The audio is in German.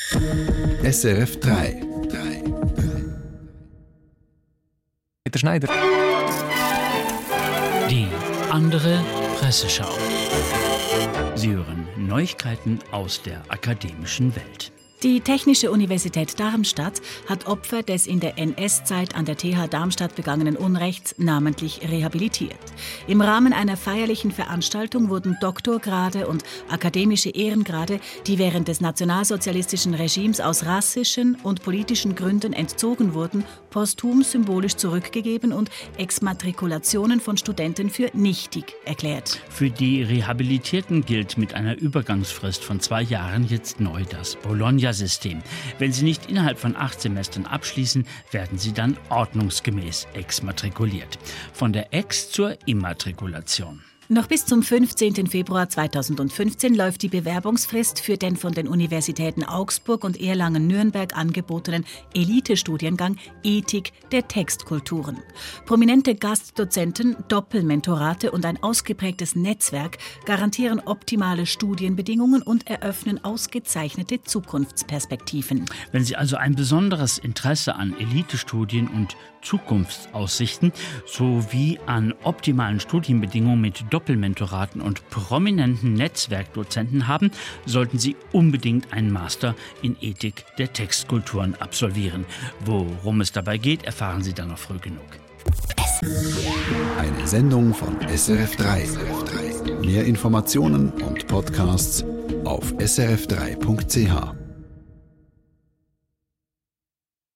SRF 3. Peter Schneider. Die andere Presseschau. Sie hören Neuigkeiten aus der akademischen Welt. Die Technische Universität Darmstadt hat Opfer des in der NS-Zeit an der TH Darmstadt begangenen Unrechts namentlich rehabilitiert. Im Rahmen einer feierlichen Veranstaltung wurden Doktorgrade und akademische Ehrengrade, die während des nationalsozialistischen Regimes aus rassischen und politischen Gründen entzogen wurden, posthum symbolisch zurückgegeben und Exmatrikulationen von Studenten für nichtig erklärt. Für die Rehabilitierten gilt mit einer Übergangsfrist von 2 Jahren jetzt neu das Bologna-System. Wenn sie nicht innerhalb von 8 Semestern abschließen, werden sie dann ordnungsgemäß exmatrikuliert. Von der Ex- zur Immatrikulation. Noch bis zum 15. Februar 2015 läuft die Bewerbungsfrist für den von den Universitäten Augsburg und Erlangen-Nürnberg angebotenen Elite-Studiengang Ethik der Textkulturen. Prominente Gastdozenten, Doppelmentorate und ein ausgeprägtes Netzwerk garantieren optimale Studienbedingungen und eröffnen ausgezeichnete Zukunftsperspektiven. Wenn Sie also ein besonderes Interesse an Elitestudien und Zukunftsaussichten sowie an optimalen Studienbedingungen mit Doppelmentoraten und prominenten Netzwerkdozenten haben, sollten Sie unbedingt einen Master in Ethik der Textkulturen absolvieren. Worum es dabei geht, erfahren Sie dann noch früh genug. Eine Sendung von SRF 3. Mehr Informationen und Podcasts auf srf3.ch.